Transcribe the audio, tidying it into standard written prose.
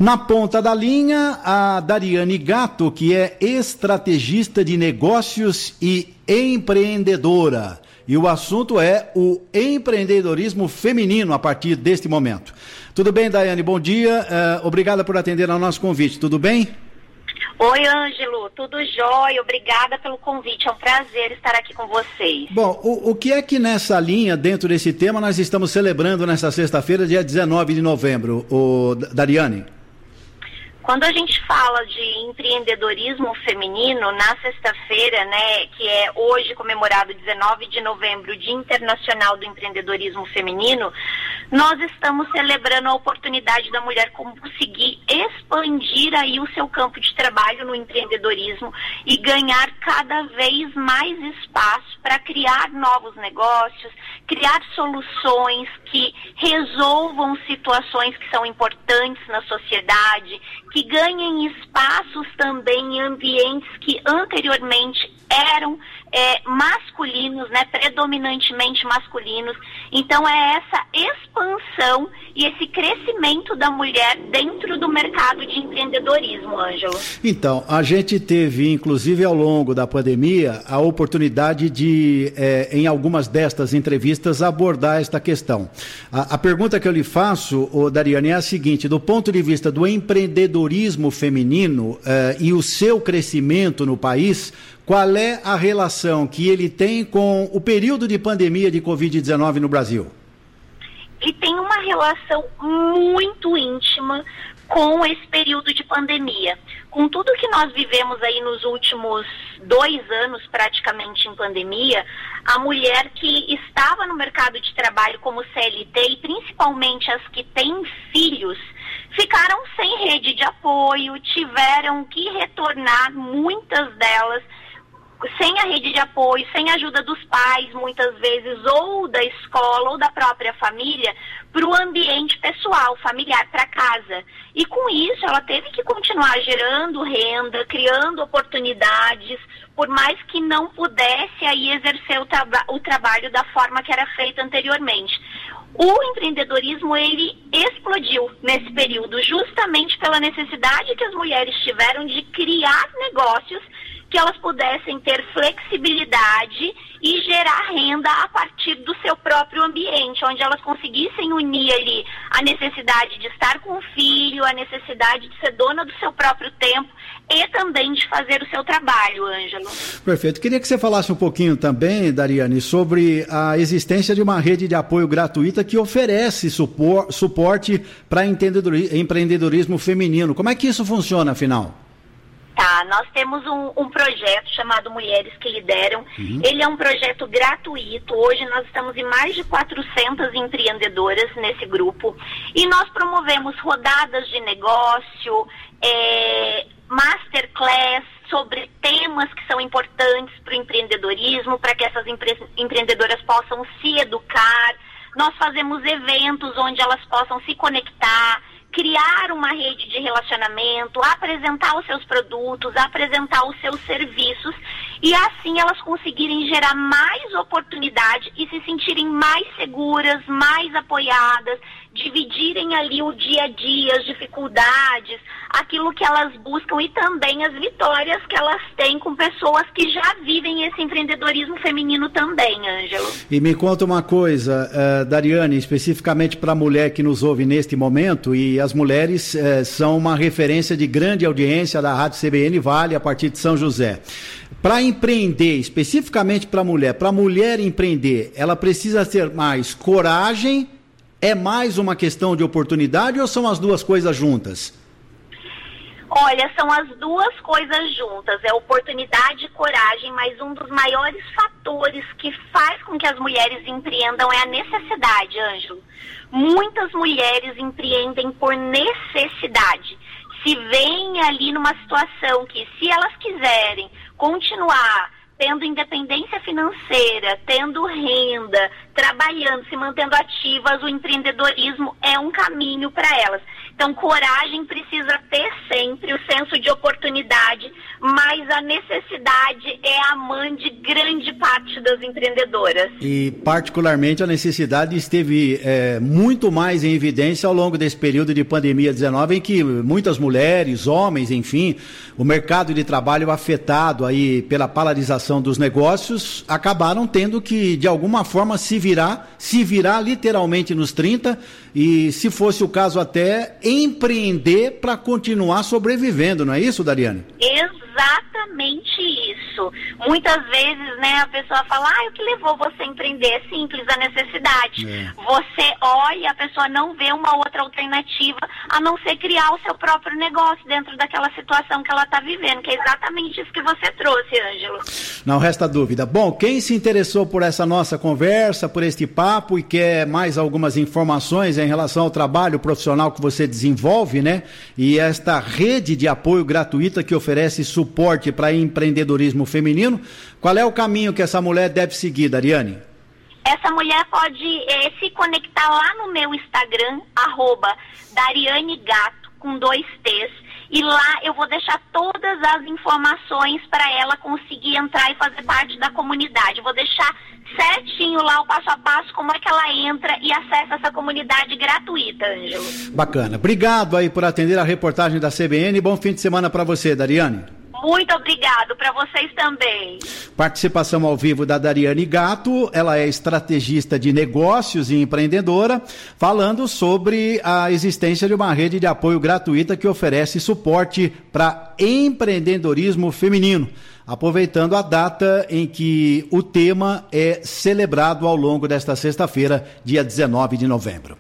Na ponta da linha, a Dariane Gatto, que é estrategista de negócios e empreendedora. E o assunto é o empreendedorismo feminino a partir deste momento. Tudo bem, Daiane? Bom dia. Obrigada por atender ao nosso convite. Tudo bem? Oi, Ângelo. Tudo jóia. Obrigada pelo convite. É um prazer estar aqui com vocês. Bom, o que é que nessa linha, dentro desse tema, nós estamos celebrando nessa sexta-feira, dia 19 de novembro, Dariane? Quando a gente fala de empreendedorismo feminino, na sexta-feira, né, que é hoje comemorado 19 de novembro, Dia Internacional do Empreendedorismo Feminino, nós estamos celebrando a oportunidade da mulher conseguir expandir aí o seu campo de trabalho no empreendedorismo e ganhar cada vez mais espaço para criar novos negócios, criar soluções que resolvam situações que são importantes na sociedade, que ganhem espaços também em ambientes que anteriormente eram masculinos, né, predominantemente masculinos. Então é essa expansão e esse crescimento da mulher dentro do mercado de empreendedorismo, Ângelo. Então, a gente teve, inclusive ao longo da pandemia, a oportunidade de, em algumas destas entrevistas, abordar esta questão. A pergunta que eu lhe faço, Dariane, é a seguinte: do ponto de vista do empreendedorismo feminino e o seu crescimento no país, qual é a relação que ele tem com o período de pandemia de Covid-19 no Brasil? Ele tem uma relação muito íntima com esse período de pandemia. Com tudo que nós vivemos aí nos últimos 2 anos, praticamente em pandemia, a mulher que estava no mercado de trabalho como CLT, e principalmente as que têm filhos, ficaram sem rede de apoio, tiveram que retornar, muitas delas, sem a rede de apoio, sem a ajuda dos pais, muitas vezes, ou da escola, ou da própria família, para o ambiente pessoal, familiar, para casa. E com isso, ela teve que continuar gerando renda, criando oportunidades, por mais que não pudesse aí exercer o trabalho da forma que era feito anteriormente. O empreendedorismo, ele explodiu nesse período, justamente pela necessidade que as mulheres tiveram de criar negócios que elas pudessem ter flexibilidade e gerar renda a partir do seu próprio ambiente, onde elas conseguissem unir ali a necessidade de estar com o filho, a necessidade de ser dona do seu próprio tempo e também de fazer o seu trabalho, Ângelo. Perfeito. Queria que você falasse um pouquinho também, Dariane, sobre a existência de uma rede de apoio gratuita que oferece suporte para empreendedorismo feminino. Como é que isso funciona, afinal? Tá, nós temos um projeto chamado Mulheres que Lideram. Ele é um projeto gratuito. Hoje nós estamos em mais de 400 empreendedoras nesse grupo. E nós promovemos rodadas de negócio, masterclass sobre temas que são importantes para o empreendedorismo, para que essas empreendedoras possam se educar. Nós fazemos eventos onde elas possam se conectar, criar uma rede de relacionamento, apresentar os seus produtos, apresentar os seus serviços e assim elas conseguirem gerar mais oportunidade e se sentirem mais seguras, mais apoiadas, dividirem ali o dia a dia, as dificuldades, aquilo que elas buscam e também as vitórias que elas têm com pessoas que já vivem esse empreendedorismo feminino também, Ângelo. E me conta uma coisa, Dariane, especificamente para a mulher que nos ouve neste momento, e as mulheres são uma referência de grande audiência da Rádio CBN Vale a partir de São José. Para empreender, especificamente para a mulher empreender, ela precisa ter mais coragem. É mais uma questão de oportunidade ou são as duas coisas juntas? Olha, são as duas coisas juntas. É oportunidade e coragem, mas um dos maiores fatores que faz com que as mulheres empreendam é a necessidade, Ângelo. Muitas mulheres empreendem por necessidade. Se veem ali numa situação que, se elas quiserem continuar tendo independência financeira, tendo renda, trabalhando, se mantendo ativas, o empreendedorismo é um caminho para elas. Então, coragem precisa ter sempre, o senso de oportunidade, mas a necessidade é a mãe de grande parte das empreendedoras. E, particularmente, a necessidade esteve muito mais em evidência ao longo desse período de pandemia-19, em que muitas mulheres, homens, enfim, o mercado de trabalho afetado aí pela paralisação dos negócios, acabaram tendo que, de alguma forma, se virar literalmente nos 30 e, se fosse o caso, até empreender para continuar sobrevivendo, não é isso, Dariane? Exatamente isso. Muitas vezes, né, a pessoa fala, o que levou você a empreender? É simples, a necessidade. Você olha, a pessoa não vê uma outra alternativa a não ser criar o seu próprio negócio dentro daquela situação que ela está vivendo, que é exatamente isso que você trouxe, Ângelo. Não resta dúvida. Bom, quem se interessou por essa nossa conversa, por este papo e quer mais algumas informações em relação ao trabalho profissional que você desenvolve, né? E esta rede de apoio gratuita que oferece suporte para empreendedorismo feminino, qual é o caminho que essa mulher deve seguir, Dariane? Essa mulher pode se conectar lá no meu Instagram, @DarianeGato, com 2 T's, e lá eu vou deixar todas as informações para ela conseguir entrar e fazer parte da comunidade. Eu vou deixar certinho lá o passo a passo, como é que ela entra e acessa essa comunidade gratuita, Ângelo. Bacana. Obrigado aí por atender a reportagem da CBN. Bom fim de semana para você, Dariane. Muito obrigado, para vocês também. Participação ao vivo da Dariane Gato, ela é estrategista de negócios e empreendedora, falando sobre a existência de uma rede de apoio gratuita que oferece suporte para empreendedorismo feminino, aproveitando a data em que o tema é celebrado ao longo desta sexta-feira, dia 19 de novembro.